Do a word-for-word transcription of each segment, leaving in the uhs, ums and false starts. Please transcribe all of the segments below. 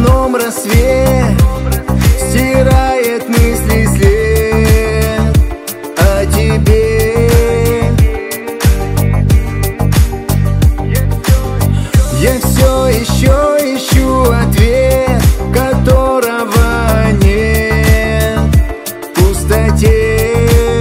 дневном рассвет стирает мысли след о тебе. Я все еще ищу ответ, которого нет в пустоте.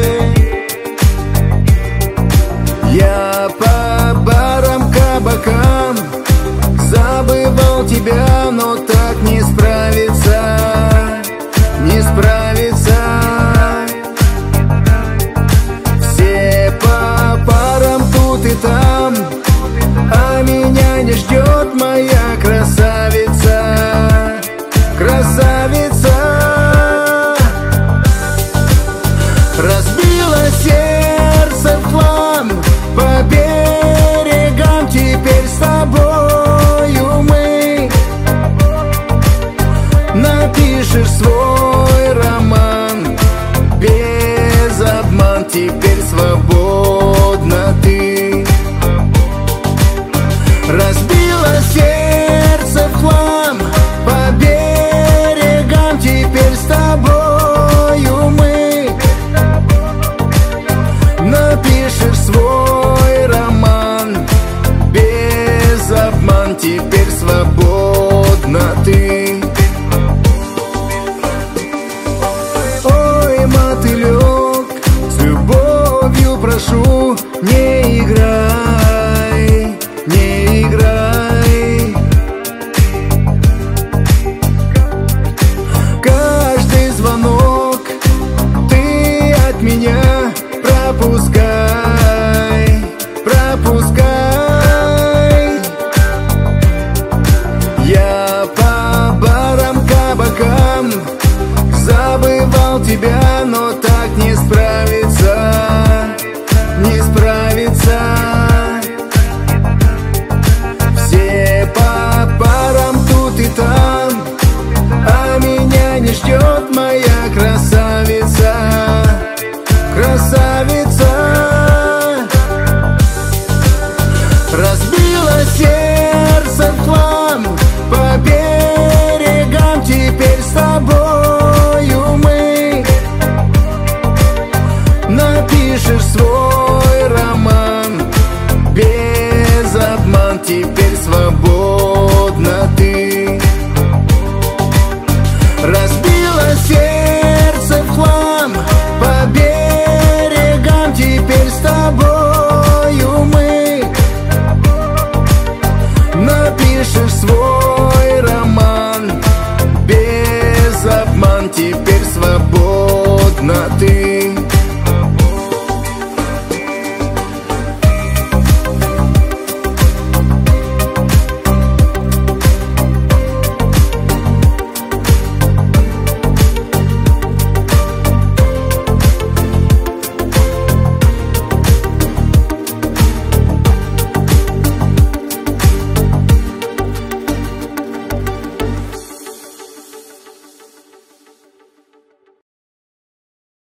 Я по барам, кабакам забывал тебя, но так не справиться, не справиться. Все по парам тут и там, а меня не ждет моя красавица, красавица. Разбила сердце в хлам по берегам, теперь с тобою мы напишешь свой роман без обман. Теперь свободна ты. Разбила сердце в хлам по берегам, теперь с тобою мы напишешь свой роман без обман. Теперь свободна ты. Ой, мотылек, с любовью прошу, не играй, не играй. Каждый звонок ты от меня пропускай, пропускай. Я по барам, кабакам забывал тебя, но так не справиться, не справиться. Все по парам тут и там, а меня не ждет моя красавица, красавица. Разбила сердце в хлам по берегам, теперь с тобою мы напишешь свой роман без обман. Теперь свободна ты. Разбила сердце в хлам по берегам, теперь с тобою мы напишешь свой